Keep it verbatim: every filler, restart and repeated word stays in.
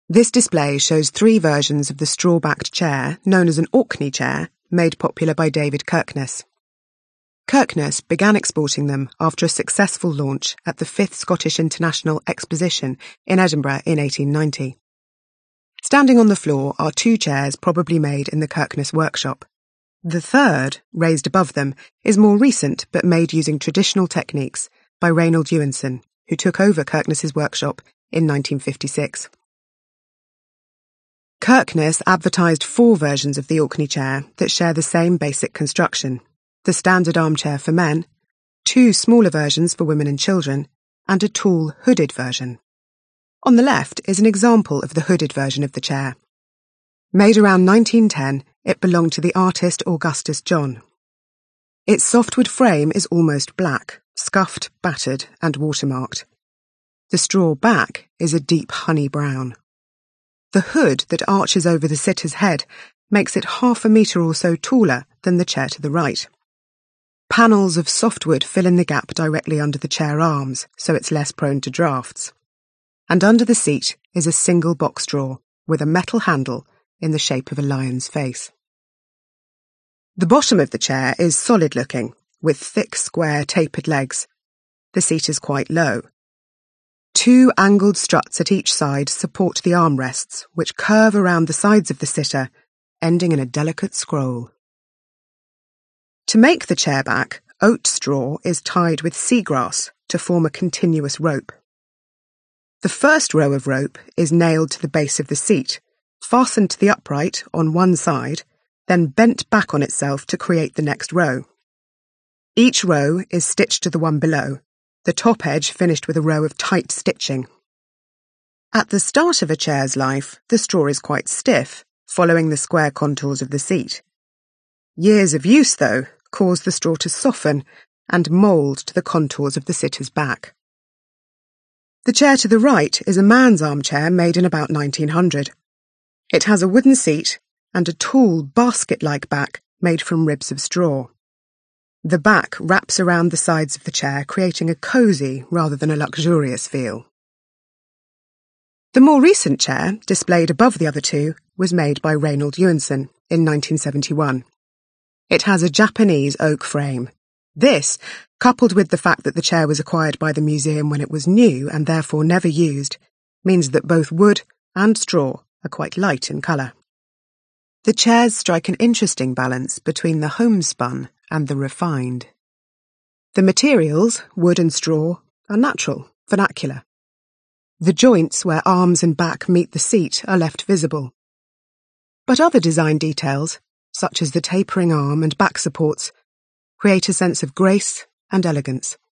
This display shows three versions of the straw-backed chair, known as an Orkney chair, made popular by David Kirkness. Kirkness began exporting them after a successful launch at the fifth Scottish International Exposition in Edinburgh in eighteen ninety. Standing on the floor are two chairs probably made in the Kirkness workshop. The third, raised above them, is more recent but made using traditional techniques by Reynold Ewenson, who took over Kirkness's workshop in nineteen fifty-six. Kirkness advertised four versions of the Orkney chair that share the same basic construction: the standard armchair for men, two smaller versions for women and children, and a tall, hooded version. On the left is an example of the hooded version of the chair. Made around nineteen ten, it belonged to the artist Augustus John. Its softwood frame is almost black, scuffed, battered, and watermarked. The straw back is a deep honey brown. The hood that arches over the sitter's head makes it half a metre or so taller than the chair to the right. Panels of softwood fill in the gap directly under the chair arms, so it's less prone to drafts. And under the seat is a single box drawer with a metal handle in the shape of a lion's face. The bottom of the chair is solid-looking, with thick, square, tapered legs. The seat is quite low. Two angled struts at each side support the armrests, which curve around the sides of the sitter, ending in a delicate scroll. To make the chair back, oat straw is tied with seagrass to form a continuous rope. The first row of rope is nailed to the base of the seat, fastened to the upright on one side, then bent back on itself to create the next row. Each row is stitched to the one below, the top edge finished with a row of tight stitching. At the start of a chair's life, the straw is quite stiff, following the square contours of the seat. Years of use, though, cause the straw to soften and mould to the contours of the sitter's back. The chair to the right is a man's armchair made in about nineteen hundred. It has a wooden seat and a tall, basket-like back made from ribs of straw. The back wraps around the sides of the chair, creating a cosy rather than a luxurious feel. The more recent chair, displayed above the other two, was made by Reynold Ewenson in nineteen seventy-one. It has a Japanese oak frame. This, coupled with the fact that the chair was acquired by the museum when it was new and therefore never used, means that both wood and straw are quite light in colour. The chairs strike an interesting balance between the homespun and the refined. The materials, wood and straw, are natural, vernacular. The joints where arms and back meet the seat are left visible. But other design details, such as the tapering arm and back supports, create a sense of grace and elegance.